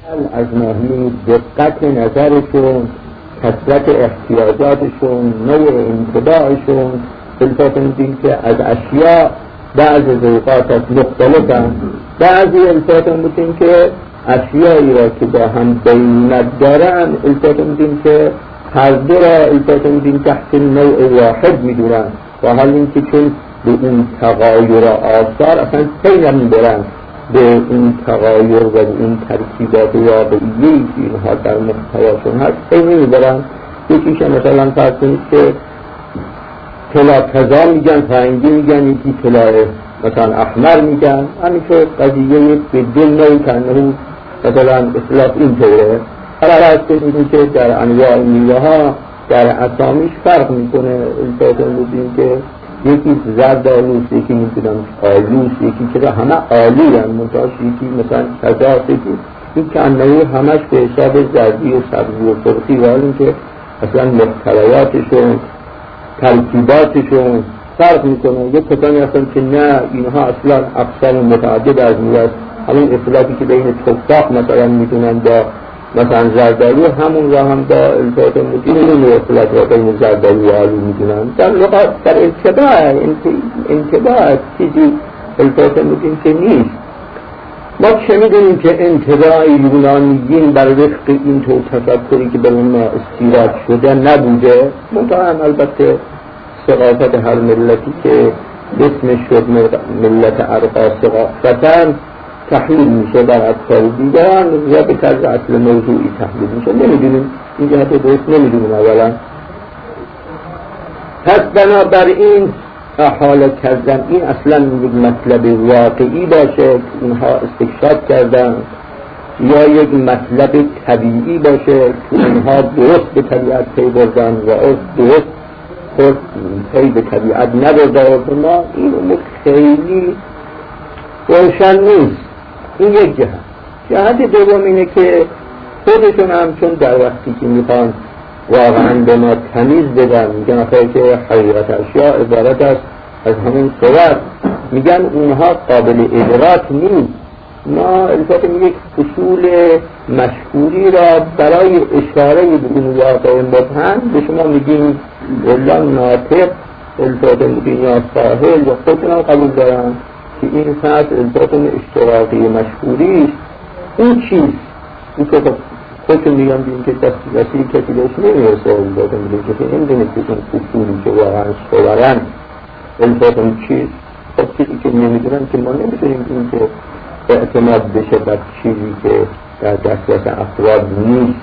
از ناحیه دقت نظرشون، کثرت احتیاجاتشون، نوع انتباهشون، التفات می‌دیم که از اشیاء بعضی اوقات مختلفن، بعضی التفات می‌دیم که اشیایی را که با هم بینت دارن التفات می‌دیم که هر دو را التفات می‌دیم تحت نوع واحد می‌دونن، و حال اینکه چون به اون تغایر آثار اصلا پی نمی‌برن به اون تغایر و به اون ترکیبات واقعیه‌ای که اینها در محتواشون هست پی نمی‌برن. یکیش مثلا فرض کنید که طلا کذا میگن، فرنگی میگن، یکی طلا مثلا احمر میگن، همینطور قضیه به دل نوعی کنه مثلا اصلاف این طوره. حالا از کنید که در انواع میوه ها در اسامیش فرق میکنه. البته بودیم که یکی زرد آلوست، یکی میتونم آلوست، یکی که همه آلو هم منتاش، یکی مثلا کذا، یکی این که انواع همش به حساب زردی و سبزی و سرخی و حال که اصلا محتویاتشون ترکیباتشون فرق میکنه. یک کسانی هستن که نه اینها اصلا اقسام متعدد از میوه، همین اختلافی که بین تفاح مثلا میتونن با مثلا زردالو همون را هم با التفات میدونن، این اختلاف را بین زردالو و آلو میدونن. در لغت در انتباع چیزی التفات میدونن که نیست. ما چه میدونیم که انتباع یونانیین بر وفق این طور تفکری که بر اون استیراد شده نبوده، منطقه البته ثقافت هر ملتی که اسمش شد ملت ارقا ثقافتن تحلیل میشه در افکار دیگران و به طرز اصل موضوعی تحلیل میشه. نمیدونیم این جهت درست نمیدونیم اولا. پس بنابراین حال کردن این اصلا یک مطلب واقعی باشه که اینها استکشاف کردن، یا یک مطلب طبیعی باشه که اینها درست به طبیعت پی بردن و درست خود پی به طبیعت نبرده و ما این امور خیلی روشن نیست. این یک جهت دوم اینه که خودشون هم چون در وقتی که میخوان واقعا به ما تمیز بدن میگن آخه که حقیقت اشیاء عبارت است از همین صورت، میگن اونها قابل ادراک نیست. ما البته یک اصول مشهوری را برای اشاره به این واقع مبهم به شما میگیم الا ناطق البته میگیم یا ساحل یا خودشون هم قبول دارن که این ساعت البته اشتراقی مشهوری اون چیز این که خودشون میگم بیم که دستی کسی بهش نمیرسه البته میگیم که این دونه که اون اصولی که واقعا صورن البته اون چیز خب چیزی که نمیدونن که ما نمیدونیم این که اعتماد بشه بر چیزی که در دسترس افراد نیست.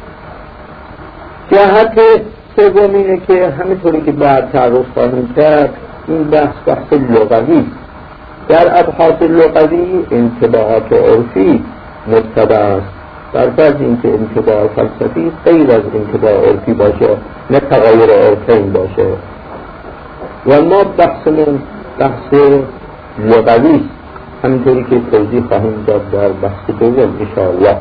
جهت سوم اینه که همینطوری که بعد تعرض خواهیم کرد این بحث لغوی. در ابحاث لغوی انطباعات عرفی متبع است، در فرض اینکه انطباع فلسفی غیر از انطباع عرفی باشه، نه تغایر عرفین باشه. و ما بحثمون بحث لغوی است، همینطوری که توضیح خواهیم داد در بحث دوم انشاءالله.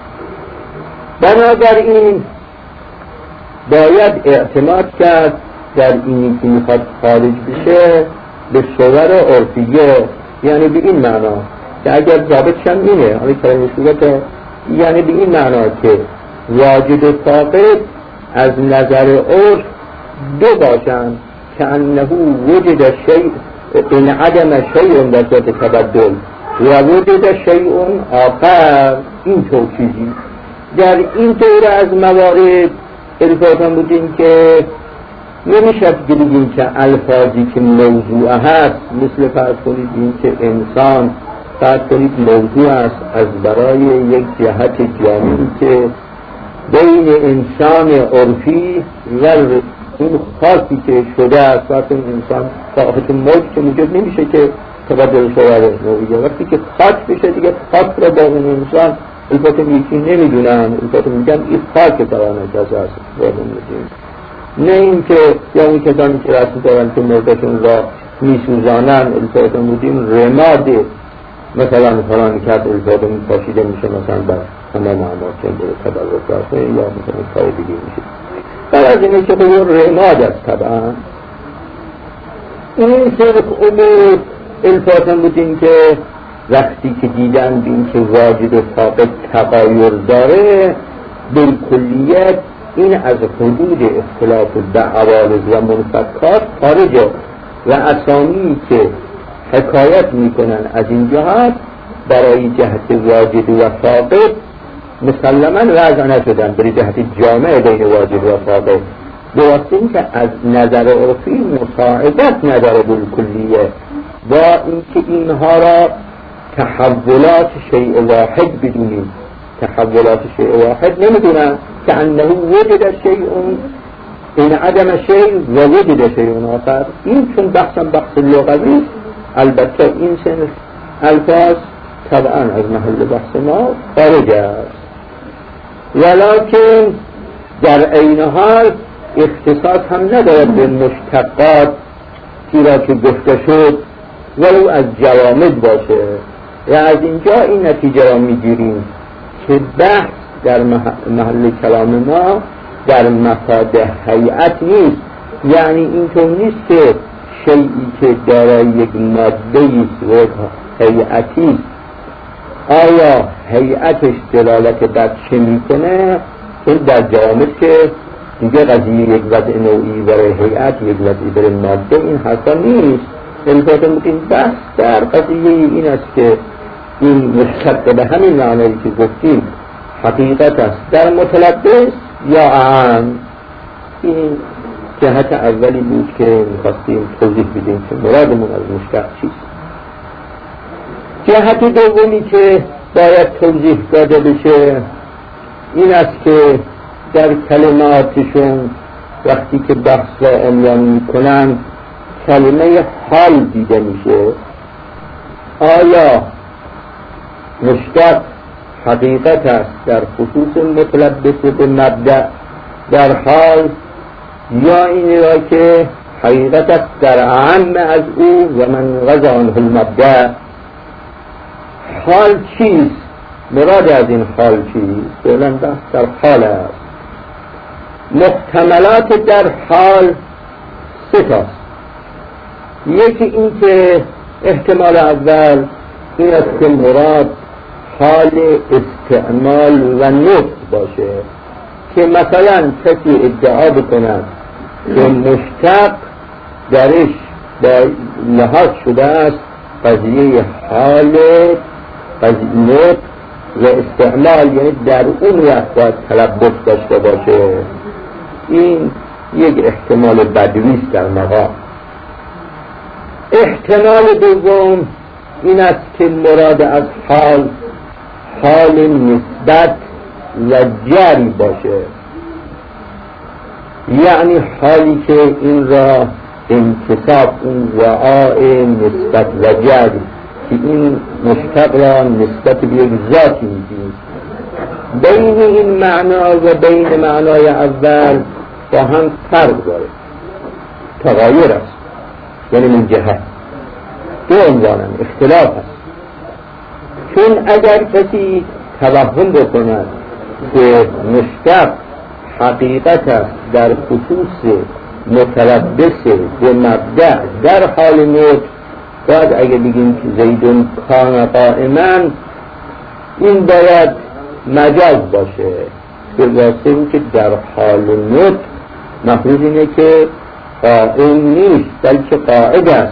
بنابراین باید اعتماد کرد در اینی که میخواد خارج بشه به صور عرفیه، یعنی به این معنا که اگر ضابطش هم اینه یعنی به این معنا که واجد و ثابت از نظر عرف دو باشن که انه وجد شیء این عدم شیء در صورت تبدل و وجد شیء آخر این طور چیزی. در این طور از موارد الفاظم بودیم که نمیشد بگیم که الفاظی که موضوع هست، مثل فرض کنید این که انسان فرض کنید موضوع است از برای یک جهت جامعی که بین انسان عرفی و این خاصی که شده است. فرض کنید انسان صاحب موج که موجود نمیشه که تبدل شده نوعیه، وقتی که خاک بشه دیگه خاک را با اون انسان البته یکی نمیدونن، البته میگن این خاک تواند جزا است نه این که یا اون کسانی که رسم دارن که مردشون را میسوزانن البته میدیم رماد مثلا فلان کرد البته پاشیده میشه مثلا بر تمام اماکن به تدارک رفته یا مثلا کار دیگه میشه. بر از اینه که خود رماد است طبعا این صرف امور الفاظم بودیم که وقتی که دیدن این که واجد و ساقط تغایر داره بالکلیت این از حدود اختلاف عوارض و منفکات خارجه و اسامی که حکایت میکنن از این جهت برای جهت واجد و ساقط مسلما وضع نشدن برای جهت جامع بین واجد و ساقط درسته این که از نظر عرفی مساعدت نداره بالکلیه با اینکه اینها را تحولات شیء واحد بدونیم تحولات شیء واحد نمیدونن که انه وجد شیء این عدم شیء و وجد شیء آخر این چون بحث لغوی البته این سنف الفاظ طبعا از محل بحث ما خارج است ولکن در عین حال اختصاص هم ندارد به مشتقات را که گفته شد ولو از جوامد باشه و از اینجا این نتیجه را میگیریم که بحث در محل کلام ما در مفاد هیئت نیست یعنی اینطور نیست که شیئی که دارای یک ماده‌ای و هیئتی آیا هیئتش دلالت بر چه میکنه این در جوامد که اینجا قضیه یک وضع نوعی برای هیئت یک وضعی برای ماده این حرفا نیست البته این بحث در قضیه این است که این مشتق به همین معنی که گفتیم حقیقت است در متلبس یا عام این جهت اولی بود که میخواستیم توضیح بدیم که مرادمون از مشتق چیست جهت دومی که باید توضیح داده بشه این است که در کلماتشون وقتی که بحث را عنوان میکنن کلمه حال دیده میشه آیا مشتق حقیقت است در خصوص متلبس به مبدأ در حال یا این را که حقیقت است در اعم از او و من غزا عنه المبدأ حال چیست مراد از این حال چیست فعلا بحث در حال است محتملات در حال سه تاست یکی این که احتمال اول این است که مراد حال استعمال و نطق باشه که مثلا کسی ادعا بکند که مشتق درش لحاظ شده است قضیه حال قضیه نطق و استعمال یعنی در اون وقت باید تلبس داشته باشه این یک احتمال بدویست در مقام احتمال دوم این است که مراد از حال نسبت و جری باشه یعنی حالی که این را انتصاب اون وعاء نسبت و جری که این مشتق را نسبت به یک ذاتی میدید بین این معنا و بین معنای اول با هم فرق داره تغایر است یعنی من جهت دو عنوانن اختلاف است چون اگر کسی توهم بکند که مشتق حقیقت است در خصوص متلبس به مبدأ در حال نطق باید اگر بگیم که زیدون کان قائما این باید مجاز باشه به واسطه این که در حال نطق مفروض اینه که قائم نیست بلکه قاعد است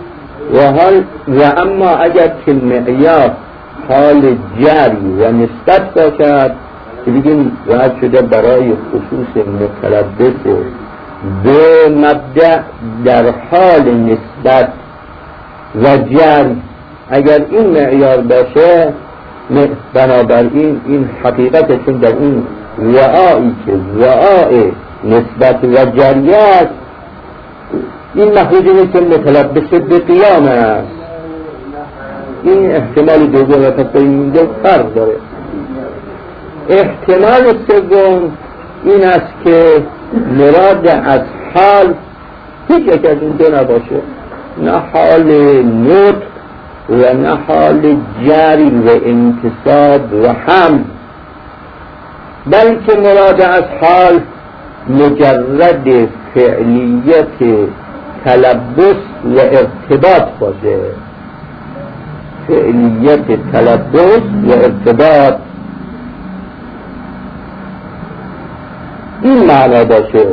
و اما اگر که معیار حال جری و نسبت باشد که بگیم باید شده برای خصوص متلبس به مبدأ در حال نسبت و جری اگر این معیار باشه بنابراین این حقیقت چون در این وعایی که وعای نسبت و جری است این مخرجی که متلبس به قیام است این احتمال دوم و تقریبا فرق داره احتمال سوم این است که مراد از حال هیچ یک از این دو نباشه نه حال نطق و نه حال جری و انتصاب و حمل بلکه مراد از حال مجرد فعلیت تلبس و ارتباط باشه فعلیت تلبس و ارتباط این معنا باشه.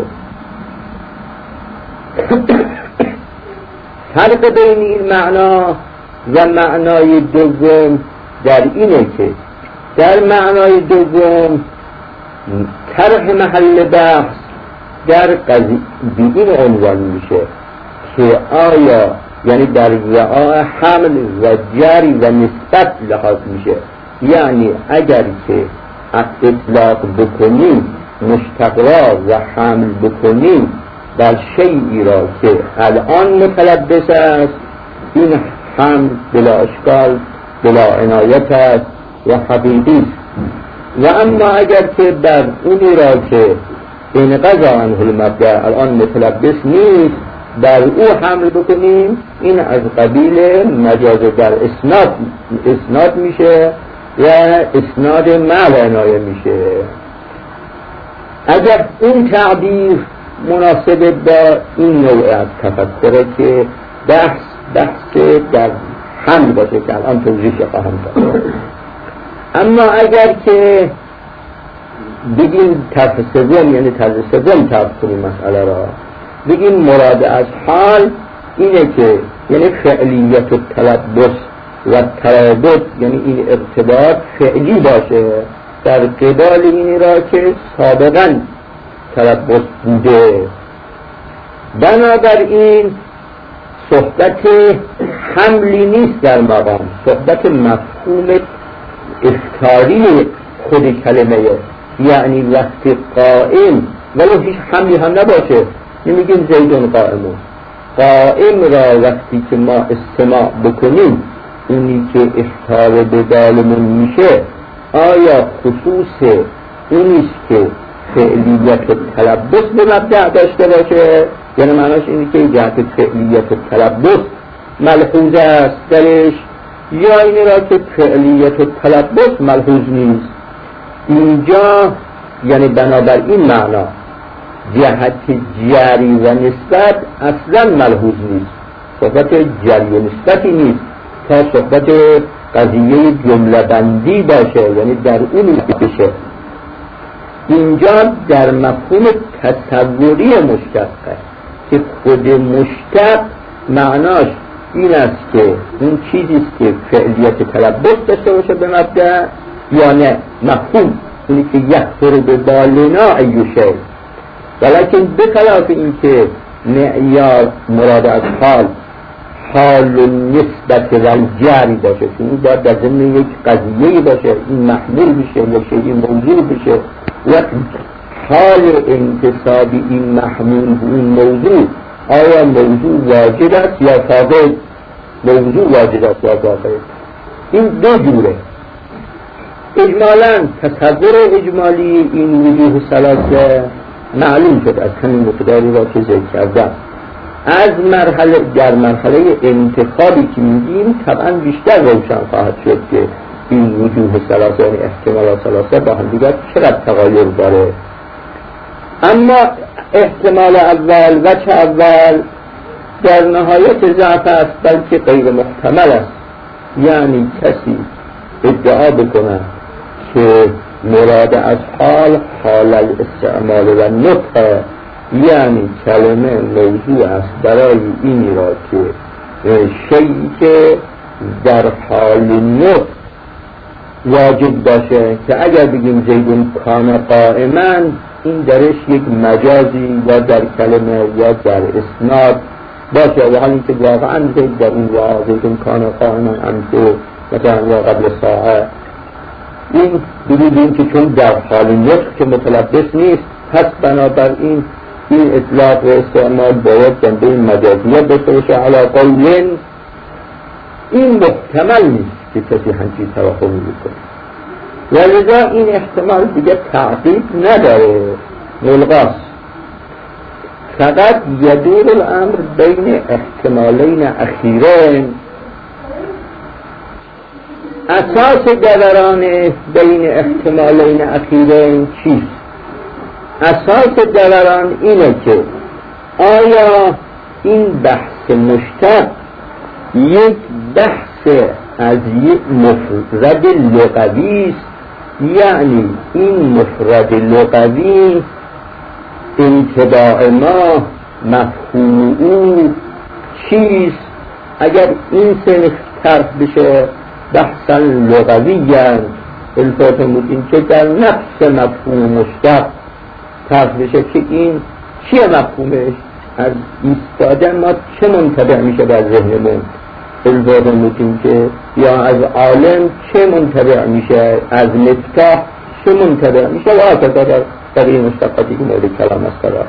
فرق بین این معنا و معنای دوم در اینه که در معنای دوم طرح محل بحث در قضیه این عنوان میشه که آیا یعنی در رعای حمل و جری و نسبت لحاظ میشه، یعنی اگر که اطلاق بکنیم مشتق را و حمل بکنیم بر شیئی را که الان متلبس است، این حمل بلا اشکال بلا عنایت است و حقیقی است. و اما اگر که بر اونی را که انقضا عنه المبدأ الان متلبس نیست بر او حمل بکنیم، این از قبیل مجاز در اسناد میشه و اسناد مع عنایه میشه. اگر این تعبیر مناسب با این نوع از تفکره که بحث در حمل باشه که الان توضیح خواهم داد. اما اگر که بگیم طرف سوم، یعنی طرف سوم طرف کنیم مسئله را، بگیم مراد از حال اینه که یعنی فعلیت التلبس و ترابط، یعنی این ارتباط فعلی باشه در قبال اینی را که سابقا تلبس بوده. بنابراین صحبت حملی نیست در مقام، صحبت مفهوم اختاری خود کلمه، یعنی وقتی قائم ولو هیچ حملی هم نباشه، نمیگیم زیدون قائمون، قائم را وقتی که ما استماع بکنیم اونی که اختار به بالمون میشه آیا خصوص اونیست که فعلیت تلبس به مبدأ داشته باشه، یعنی معناش اینه که جهت فعلیت تلبس ملحوظ است درش، یا این را که فعلیت تلبس ملحوظ نیست. اینجا یعنی بنابراین معنا جهت جری و نسبت اصلا ملحوظ نیست، صحبت جری و نسبتی نیست تا صحبت قضیه جمله بندی باشه، یعنی در اون بشه. اینجا در مفهوم تصوری مشتقه که خود مشتق معناش این است که اون چیزیست که فعلیت تلبس داشته باشه به مبدأ یا نه، مفهوم اینی که یخطر به بالنا ایوشه، ولیکن بخلاف این که معیار مراد از حال و نسبت و جری باشه، که این باید در ضمن یک قضیه‌ای باشه، این محمول بشه یا شیئی موضوع بشه و حال انتصابی این محمول به این موضوع، آیا موضوع واجد است یا فاقد؟ موضوع واجد است یا فاقد؟ این دو جوره. اجمالاً تصور اجمالی این وجوه ثلاثه معلوم شد از همین مقداری را که ذکر کردم. از در مرحله انتخابی که میگیم طبعا بیشتر روشن خواهد شد که این وجوه ثلاثه یعنی احتمالات ثلاثه با هم دیگر چقدر تغایر داره. اما احتمال اول وجه اول در نهایت ضعف است، بلکه غیر محتمل است. یعنی کسی ادعا بکنه که مراد از حال الاستعمال و نطق، یعنی کلمه موضوع است برای این را که شیئی که در حال نطق واجب باشه، که اگر بگیم زیدون کان قائما این درش یک مجازی یا در کلمه یا در اسناد باشه، و حالی که واقعا زید در این واقع زیدون کان قائما امسو مثلا یا قبل ساعه، این بگیم که چون در حال نطق که متلبس نیست، پس بنابراین این اطلاق و استعمال باید جنبه مجازیت داشته باشه علی قولین. این محتمل نیست که کسی همچین توخمی بکنه، ولذا این احتمال دیگه تعقیب نداره، ملغاست. فقط یدور الامر بین احتمالین اخیرین. اساس دوران بین احتمالین اخیرین چیست؟ اساس دوران اینه که آیا این بحث مشتق یک بحث از یک مفرد لغوی است، یعنی این مفرد لغوی انطباع ما مفهوم او چیست. اگر این صنف طرح بشه بحثا لغویاً، التفات بودیم که در نفس مفهوم مشتق طرح بشه که این چیه مفهومش، از ایستادن ما چه منطبع میشه در ذهنمون، التفات بودیم که یا از عالم چه منطبع میشه، از مفتاح چه منطبع میشه و آکتا در این مشتقاتی که مورد کلام است قرار.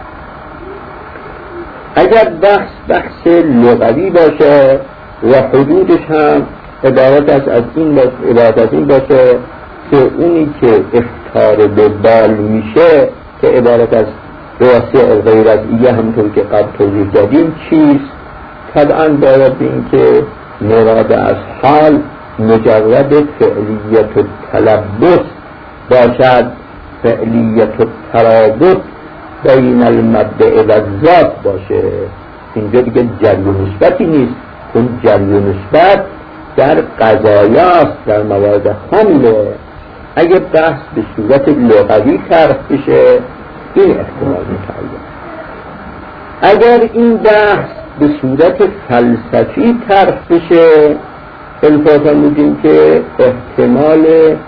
اگر بحث لغوی باشه و حدودش هم عبارت از این باشه که اونی که اختار به بال میشه که عبارت از واسع غیر از ایه همونطور که قبل توضیح دادیم چیست، طبعا باید این که مراد از حال مجرد فعلیت التلبس باشد، فعلیت الترابط بین المبدأ و الذات باشه. اینجا دیگه جری و نسبتی نیست، اون جری و نسبت در قضایاست، در موارد حمله. اگه بحث به صورت لغوی طرح بشه این احتمال متعین. اگر این بحث به صورت فلسفی طرح بشه التفات بودیم که احتمال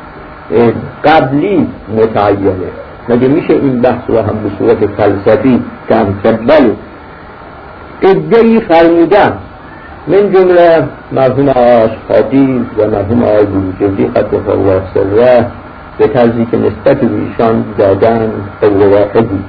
قبلی متعینه. مگه میشه این بحث رو هم به صورت فلسفی تمثل؟ ادعی فرمودن من جمله مرحوم آشهادی و مرحوم آقای بروجردی قدس الله سره به طرزی که نسبت به ایشان دادن قول واحدی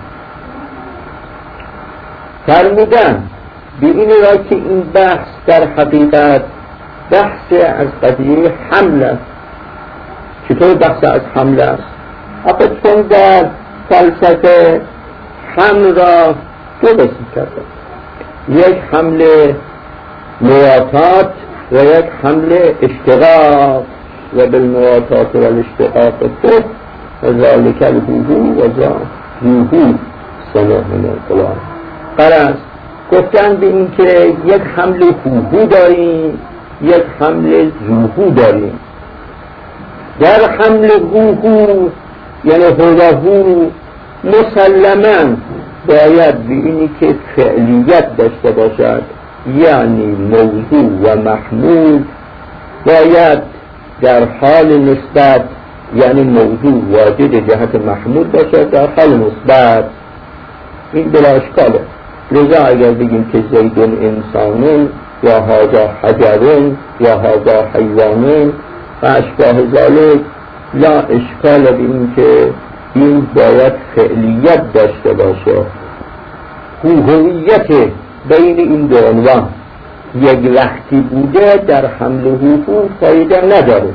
فرمودن به این را که این بحث در حقیقت بحث از قضیه حمل است. چطور بحث از حمل است؟ آخه چون در فلسفه حمل را دو قسم کرده، یک حمل مواتات و یک حمل اشتقاق و بالمواتات و الاشتقاق فقه و ذالک الهوهو و ذالهوهو سمع من القرآن. قرص گفتن به این که یک حمل هوهو داریم، یک حمل زوهو داریم. در حمل هوهو یعنی هوهو مسلماً باید به اینی که فعلیت داشته باشد، یعنی موضوع و محمول باید در حال نسبت، یعنی موضوع واجد جهت محمول باشد در حال نسبت. این بلا اشکاله. لذا اگر بگیم که زیدون انسانون یا هذا حجرون یا هذا حیوانون و اشباه ذالک، لا اشکال به این که این باید فعلیت داشته باشه. هویت بین این دو عنوان یک وقتی بوده در حمل هوهو فایده نداره.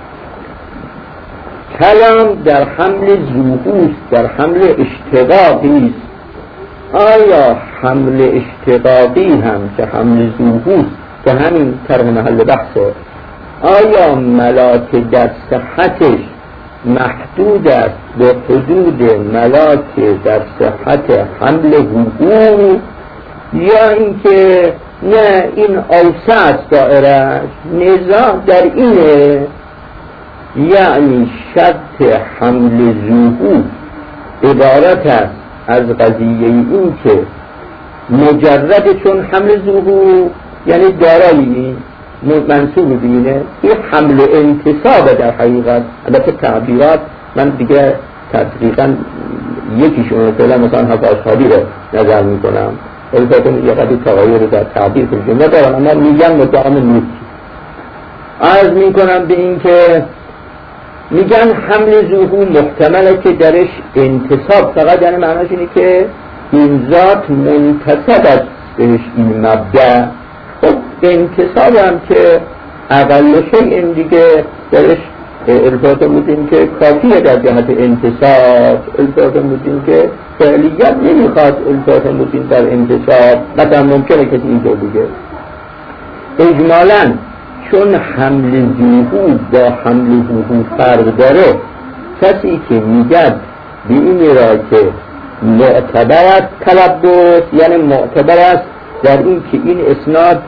کلام در حمل زوهوست، در حمل اشتقاقی است. آیا حمل اشتقاقی هم که حمل زوهوست که همین طرح محل بحثه، آیا ملاک در صحتش محدود است به حدود ملاک در صحت حمل هوهو، یا اینکه نه این اوسع است دائرش؟ نزاع در اینه. یعنی شرط حمل زوهو عبارت است از قضیه این که مجرد چون حمل زوهو یعنی دارایی منصوب بینه، این حمل انتصاب در حقیقت. البته تعبیرات من دیگه تقریبا یکیشون فعلا مثلا حفاظ خالی رو نظر میکنم، البته یه قدر تغییر در تعبیر کنیم ندارم، اما میگن مدام نیست. عرض میکنم به این که میگن حمل زوهو محتمله که درش انتصاب، فقط یعنی معناش اینه که این ذات منتصب است بهش این مبدأ. خب انتصاب هم که اقل شیء دیگه درش التفات بودیم که کافیه در جهت انتصاب. التفات بودیم که فعلیت نمیخواد التفات بودیم در انتصاب، مثلا ممکنه که اینجا دیگه اجمالاً چون حمل زوهو با حمل هوهو فرق داره، کسی که میگد به این را که معتبر است تلبس، یعنی معتبر است در این که این اسناد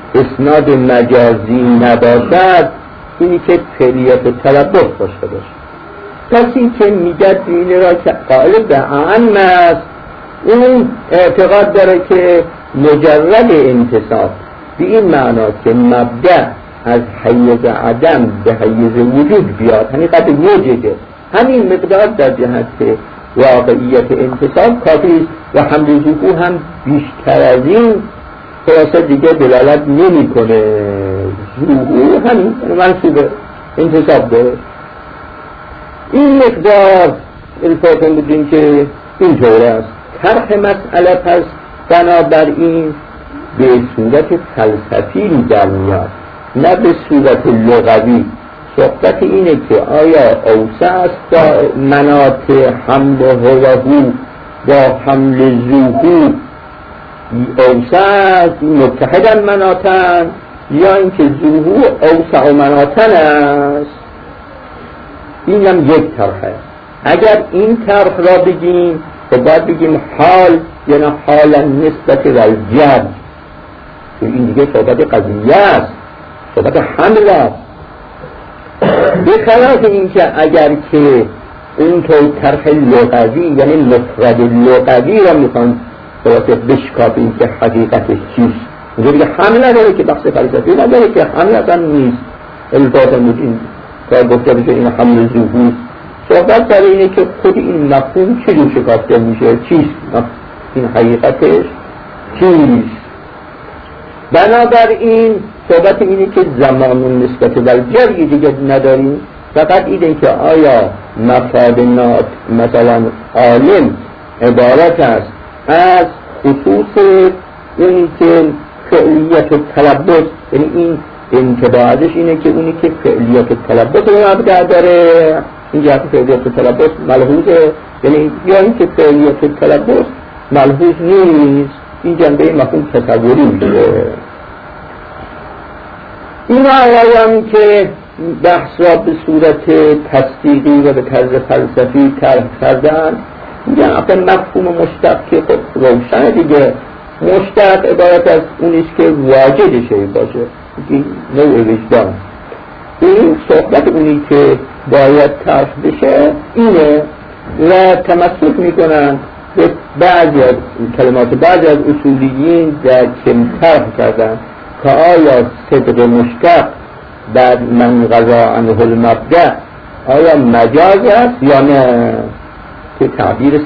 اسناد مجازی نباشد، اینی که فعلیت تلبس داشته باشه. پس این که میگه دین را که قائل به اعم است، اون اعتقاد داره که مجرد انتصاب به این معنا که مبدأ از حیز عدم به حیز وجود بیاد، همین قدر وجوده، همین مقدار در جهت واقعیت انتصاب کافی و حمل ظهور هم بیشتر از این خلاصه دیگه دلالت نمی کنه. ظهور همین منصوب انتصاب داره. این مقدار الفاظن بودیم که اینطور است. طرح مسئله پس بنابراین به صورت فلسفی در میاد، نه به صورت لغوی. صحبت اینه که آیا اوسع است مناط حمل هو با حمل ظهور اوسع است متحدن مناطن، یا اینکه ظهور اوسع مناطن است. این هم یک طرحه. اگر این طرح را بگیم خب باید بگیم حال یعنی حال نسبت رجب، این دیگه صحبت قضیه است، صحبت حمل است. بخلاف این که اگر که اون طور طرح لغوی یعنی مفرد لغوی را میخوان خلاصه بشکافیم که حقیقتش چیست، اونجا دیگه حمل نداره که بخش فلسفی نداره که حمل اصلا نیست. البته این کار گفته بشه این حمل ظهور، صحبت در اینه که خود این مفهوم چجور شکافته میشه، چیست این حقیقتش چیست. بنابراین صحبت اینه که زمان نسبت در جری دیگه نداریم، فقط اینه که آیا مفادنات مثلا عالم عبارت است از خصوص اونی که فعلیت و تلبس، یعنی این انتباهش اینه که اونی که فعلیت و تلبس رو مبدأ داره، این جهت فعلیت و تلبس ملحوظه، یعنی یا این که فعلیت و تلبس ملحوظ نیست. این جنبه مفهوم تصوری میشه. این آقایان که بحث را به صورت تصدیقی و به طرز فلسفی طرح کردن، میگن اصلا مفهوم مشتق که خب روشن دیگه، مشتق عبارت از اونیست که واجد شیء باشه، این نوع وجدان. این صحبت اونی که باید طرح بشه اینه و تمسک میکنن به بعضی از کلمات بعضی از اصولیین در که طرح کردن که آیا صدق مشتق بعد من قضا عنه المبدأ آیا مجاز است یا نه، که تعبیر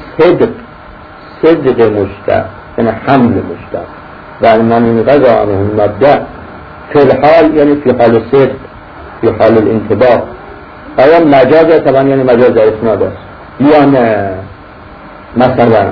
صدق مشتق یعنی حمل مشتق و من قضا عنه المبدأ فی الحال یعنی فی حال صدق فی حال الانتباه، آیا مجاز است طبعا یعنی مجاز در اسناد است یا نه. مثلا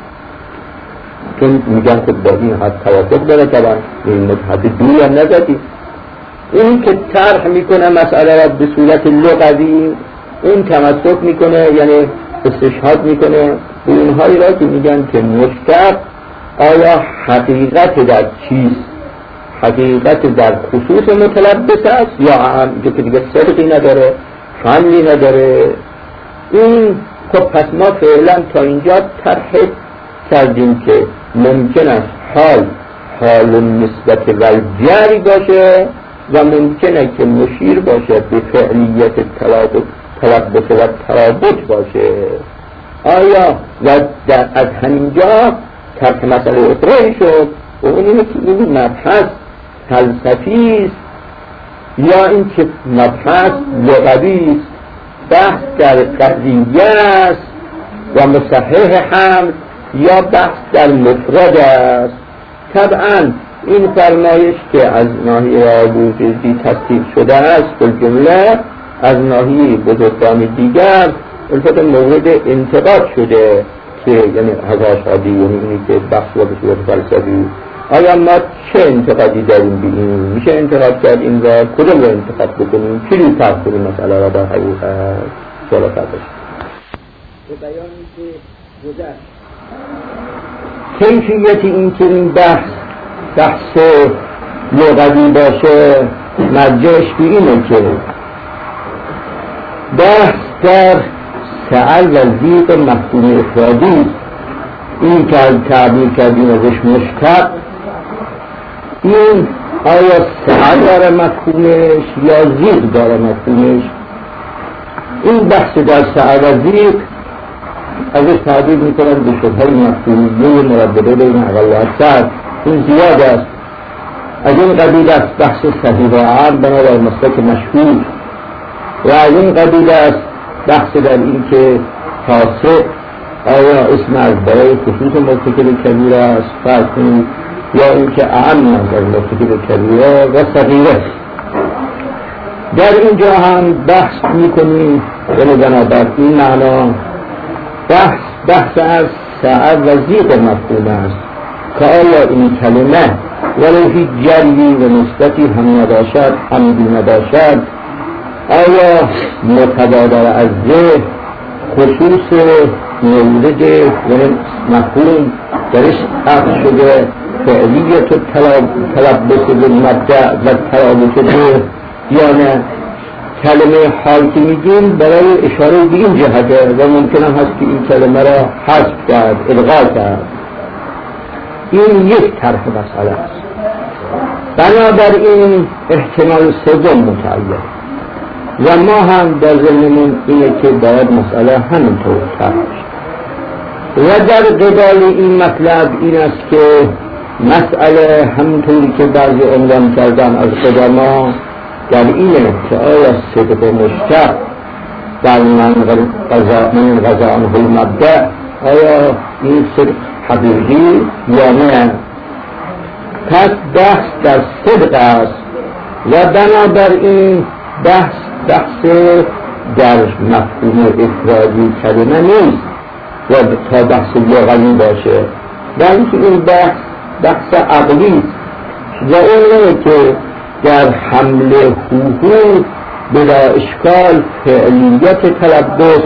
چون میگن که با این حد توافق داره طبعا این حد دوری هم نزدی. این که طرح میکنه مسئله را به صورت لغوی این تمسک میکنه یعنی استشهاد میکنه به اونهایی را که میگن که مشتق آیا حقیقت در چیست، حقیقت در خصوص متلبس است یا هم که دیگه صدقی نداره حملی نداره. این خب پس ما فعلا تا اینجا طرح کردیم که ممکن است حال نسبت و جری باشه و ممکنه که مشیر باشه به فعلیت تلبس و ترابط باشه. آیا و از همینجا طرح مسئله اطراحی شد و اون اینه که این مبحث فلسفی است یا این که مبحث لغوی است، بحث در قضیه است و مصحح حمل یا بحث در مفرد است. طبعا این فرمایش که از ناحیه بوجودی تصدیق شده است بالجمله از ناحیه بزرگان دیگر البته مورد انتقاد شده که یعنی هزار شادی یعنی اینی که بحث را به صورت فلسفی. آیا ما چه انتقادی داریم به این؟ میشه انتقاد کرد این را کدوم را انتقاد بکنیم؟ چیلی فرق کنیم مسئله را در حقیقت سوال فرقش به بیانی که گذشت کیفیت این که این بحث لغوی باشه مرجعش به اینه که بحث در سعی و ضیق مفهوم افرادی این که تعبیر کردیم ازش مشتق، این آیا سعه داره مفهومش یا زیق داره مفهومش؟ این بحث در سعه و زیق ازش تعبیر میکنن به شبهه مفهومی مردده بین اقل و اکثر. این زیاد است. از این قبیل است بحث صحیح و عام بنابر مسلک مشهور، و از این قبیل است بحث در این که فاسق آیا اسم از برای خصوص مرتکب کبیره است فرض کنید، یا اینکه اعم از مرتکب کبیره و صغیره. در اینجا هم بحث میکنیم یعنی بنابر این معنا بحث از سعه و زیق مفهوم است که آیا این کلمه ولو هیچ جلی و نسبتی هم نداشد عمدی نداشد، آیا متبادر از ذهن خصوص مورد یعنی مفهوم درش عقل شده فعلیت و تلبس به مبدع و تلابس به، یا نه کلمه حال که میگیم برای اشاره به این جهته و ممکن هم هست که این کلمه را حذف کرد الغا کرد. این یک طرح مسئله است. بنابراین احتمال سوم متعین و ما هم در ذهنمون اینه که باید مسئله همینطور طرح و در قبال این مطلب این است که مسئله همونطوری که بعضی عنوان کردن از قدما در اینه که آیا صدق مشتق در من غذا عنه المبدع، آیا این صدق حقیقی یا نه؟ پس بحث در صدق است و بنابراین بحث در مفهوم افرادی کلمه نیست و تا بحث لغوی باشه، بلکه این بحث عقلی و اونه که در حمل حقوق بلا اشکال فعلیت تلبس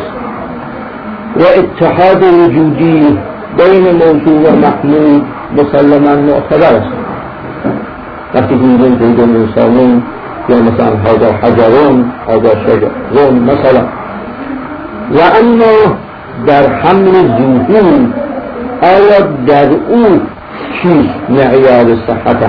و اتحاد وجودی بین موضوع و محمول مسلما معتبر است. وقتی میگیم زید انسانون یا مثلا هذا حجرون هذا شجرون مثلا، و اما در حمل ظهور آیا در او چیست معیار صحت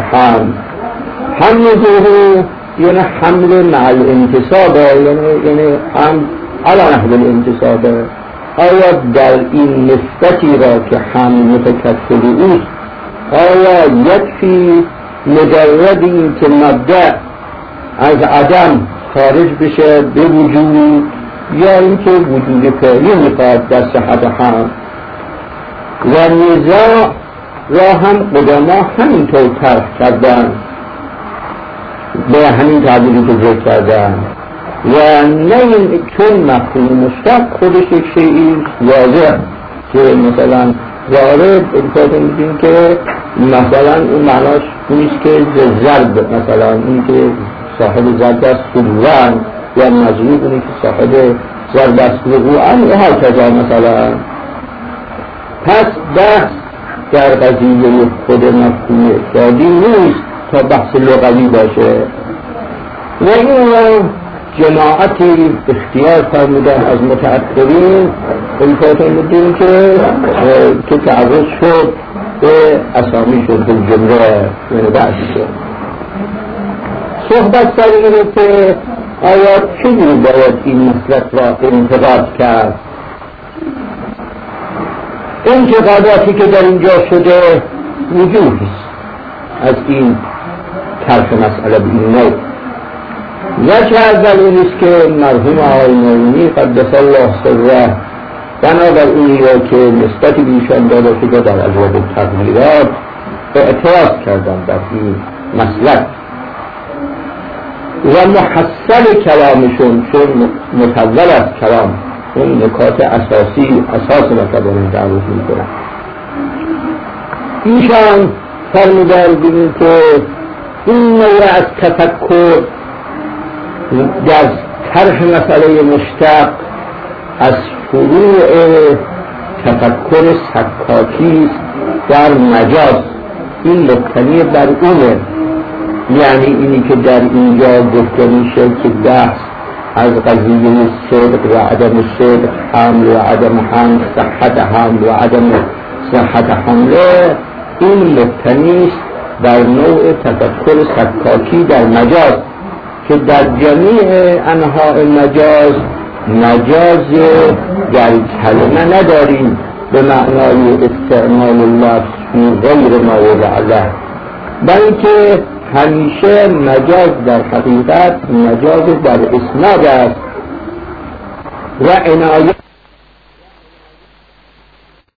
حمل ظهور یعنی حمل مع الانتصاب، یعنی حمل علی نحو الانتصاب، آیا در این نسبتی را که حمل متکفل اوست آیا یکفی مجرد این که مبدأ از عدم خارج بشه به وجود، یا اینکه وجود فعلی میخواد در صحت حمل؟ و نزاع را هم قدما همینطور طرح کردن به همین تعبیری که ذکر کردن، و نه چون مفهوم مشتق خودش یک شیئی واضح که مثلا وارد انتظار میدیم که مثلا اون معناش نیست که ضرب، مثلا این که صاحب ضرب است سلوان یا مجموع اونی که صاحب ضرب است وقوعا و هر کجا مثلا. پس بحث در قضیه خود مفهوم افرادی نیست تا بحث لغوی باشه، و این جماعتی اختیار فرمودن از متأخرین انتظار میدیم که تعرض شد به اسامی شد به جمله یعنی بعضی شد. صحبت سر اینه که آیا چجوری باید این مسلک را انتقاد کرد؟ انتقاداتی که در اینجا شده وجود از این طرح مسئله به این نوع. وجه اول این است که مرحوم آقای نعیمی قدس الله سره بنابراین را که نسبتی بیشان داده شده در ابواب تغییرات اعتراض کردن در این مسلک و محصل کلامشون چون مطول از کلام اون نکات اساس مطلب تعریف میکنن. ایشان فرمودن ببینید که این نوع از تفکر در طرح مسئله مشتق از فروع تفکر سکاکی در مجاز، این مبتنی بر اونه، یعنی اینی که در اینجا گفته میشه که بحث از قضیه صدق و عدم صدق، حمل و عدم حمل، صحت حمل و عدم صحت حمله، این مبتنی است بر نوع تفکر سکاکی در مجاز که در جمیع انواع مجاز در کلمه نداریم به معنای استعمال الله فی غیر ما وضع له، بلکه همیشه مجاز در حقیقت مجاز در اسناد است و عنایت